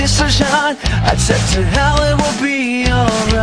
so shine. I said to hell, it will be alright.